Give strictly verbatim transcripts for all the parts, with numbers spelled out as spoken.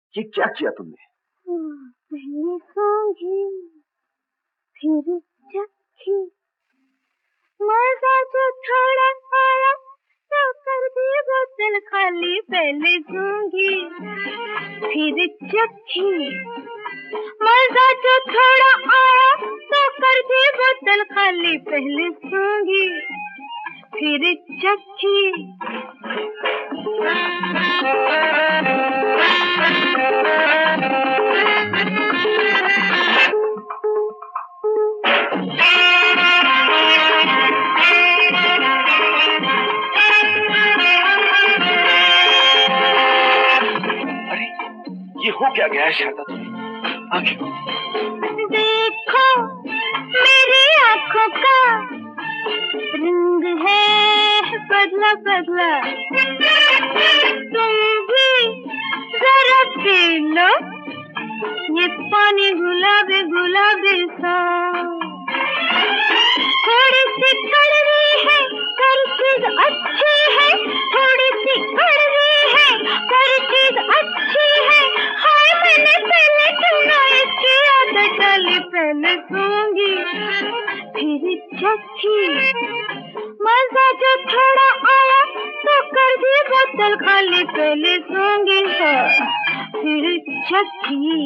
ये क्या किया तुमने? पहले सूंघी फिर चखी, मजा जो थोड़ा आया तो कर दी बोतल खाली। पहले सूंघी फिर चखी, मजा जो थोड़ा आया तो कर दी बोतल खाली। पहले सूंघी फिर चखी। ये हो क्या गया है शारदा तुम्हें? आगे देखो मेरी आंखों का रंग है बदला बदला, तुम भी जरा पी लो ये पानी गुलाबी गुलाबी सा। थोड़ी सी कड़वी है पर चीज अच्छी है, थोड़ी सी कड़वी है पर चीज अच्छी है। हाय मैंने पहले सुना इसकी आदत डाली। पहले सूंघी फिर चखी, मजा जो थोड़ा आया तो कर दी बोतल खाली। पहले सूंघी फिर चखी।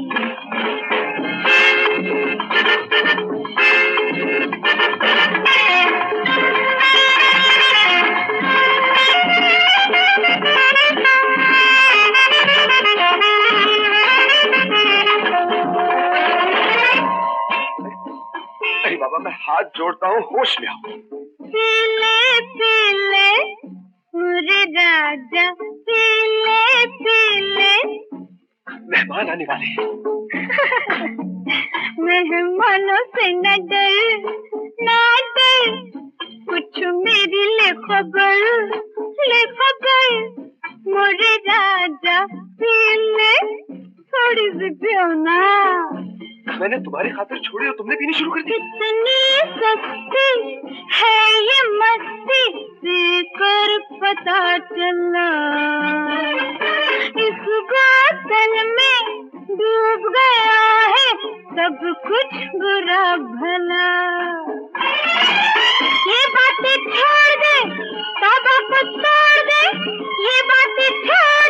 अरे बाबा मैं हाथ जोड़ता हूँ, होश में आओ। पीले पीले मुझे राजा, पीले पीले। मेहमान आने वाले हैं। मेहमानों से न डर न डर, कुछ मेरी ले खबर ले खबर। मुझे राजा पीले थोड़ी सी पियो ना। मैंने तुम्हारी खातिर छोड़ी और तुमने पीनी शुरू कर दी। कितनी सस्ती है ये मस्ती, देकर पता चला इस बोतल में डूब गया है सब कुछ बुरा भला। ये बातें छोड़ दे, बाबा को तोड़ दे, ये बातें छोड़